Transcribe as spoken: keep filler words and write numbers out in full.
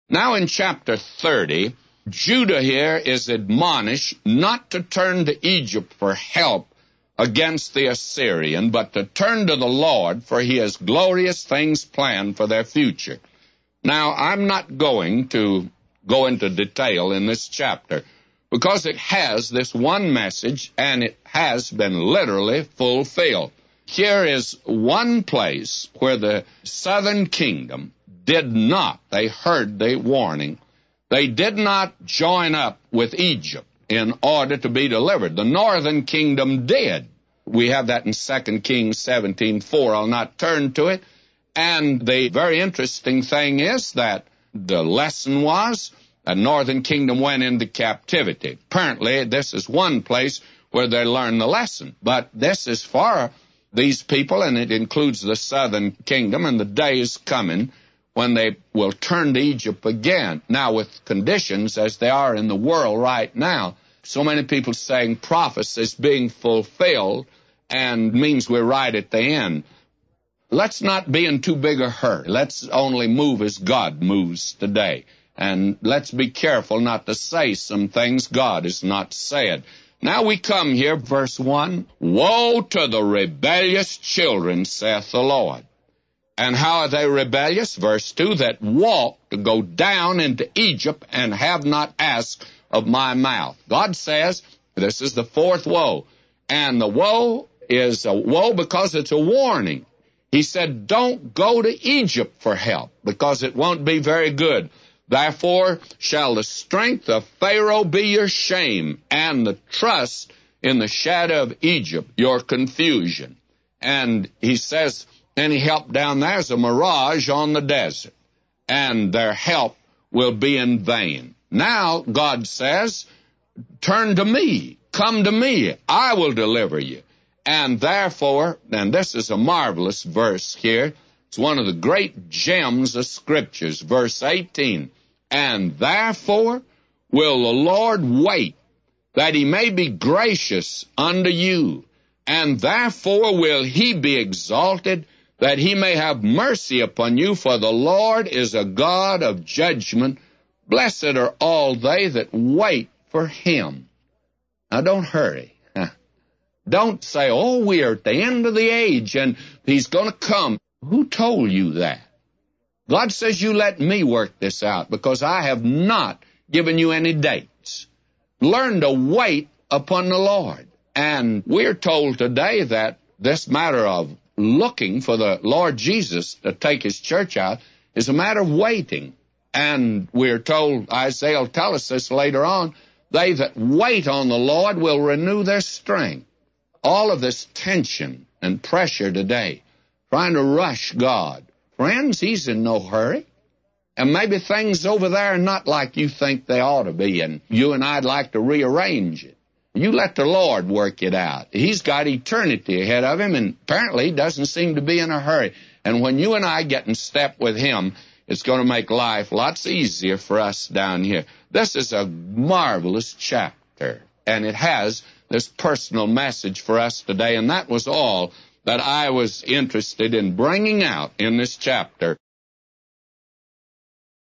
Now in chapter thirty, Judah here is admonished not to turn to Egypt for help against the Assyrian, but to turn to the Lord, for he has glorious things planned for their future. Now, I'm not going to go into detail in this chapter, because it has this one message, and it has been literally fulfilled. Here is one place where the southern kingdom did not, they heard the warning, they did not join up with Egypt in order to be delivered. The northern kingdom did. We have that in Second Kings seventeen four. I'll not turn to it. And the very interesting thing is that the lesson was the northern kingdom went into captivity. Apparently, this is one place where they learned the lesson. But this is for these people, and it includes the southern kingdom, and the day is coming when they will turn to Egypt again. Now, with conditions as they are in the world right now, so many people saying prophecy is being fulfilled and means we're right at the end. Let's not be in too big a hurry. Let's only move as God moves today. And let's be careful not to say some things God has not said. Now we come here, verse one. Woe to the rebellious children, saith the Lord. And how are they rebellious? Verse two, that walk to go down into Egypt and have not asked of my mouth. God says this is the fourth woe. And the woe is a woe because it's a warning. He said, don't go to Egypt for help, because it won't be very good. Therefore shall the strength of Pharaoh be your shame, and the trust in the shadow of Egypt your confusion. And he says, any help down there is a mirage on the desert, and their help will be in vain. Now, God says, turn to me, come to me, I will deliver you. And therefore, and this is a marvelous verse here, it's one of the great gems of Scriptures, verse eighteen, and therefore will the Lord wait, that he may be gracious unto you, and therefore will he be exalted, that he may have mercy upon you, for the Lord is a God of judgment. Blessed are all they that wait for him. Now, don't hurry. Don't say, oh, we are at the end of the age, and he's going to come. Who told you that? God says, you let me work this out, because I have not given you any dates. Learn to wait upon the Lord. And we're told today that this matter of looking for the Lord Jesus to take his church out is a matter of waiting. And we're told, Isaiah will tell us this later on, they that wait on the Lord will renew their strength. All of this tension and pressure today, trying to rush God. Friends, he's in no hurry. And maybe things over there are not like you think they ought to be, and you and I'd like to rearrange it. You let the Lord work it out. He's got eternity ahead of him, and apparently he doesn't seem to be in a hurry. And when you and I get in step with him, it's going to make life lots easier for us down here. This is a marvelous chapter, and it has this personal message for us today, and that was all that I was interested in bringing out in this chapter.